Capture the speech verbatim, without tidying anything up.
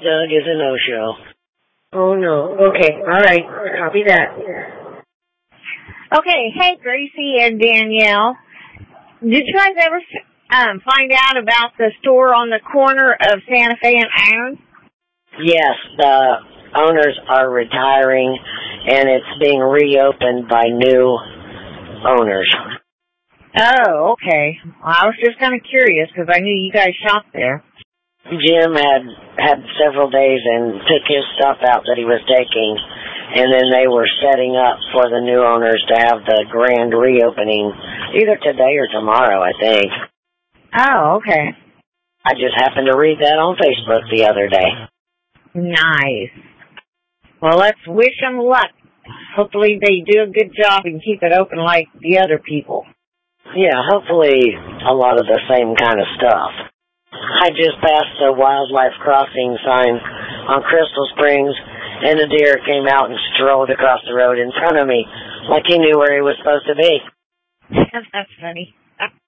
Doug is a no-show. Oh, no. Okay, all right. Copy that. Okay, hey, Gracie and Danielle. Did you guys ever um, find out about the store on the corner of Santa Fe and Iron? Yes, the owners are retiring, and it's being reopened by new owners. Oh, okay. Well, I was just kind of curious because I knew you guys shopped there. Jim had had several days and took his stuff out that he was taking, and then they were setting up for the new owners to have the grand reopening either today or tomorrow, I think. Oh, okay. I just happened to read that on Facebook the other day. Nice. Well, let's wish them luck. Hopefully they do a good job and keep it open like the other people. Yeah, hopefully a lot of the same kind of stuff. I just passed the wildlife crossing sign on Crystal Springs, and a deer came out and strolled across the road in front of me like he knew where he was supposed to be. That's funny.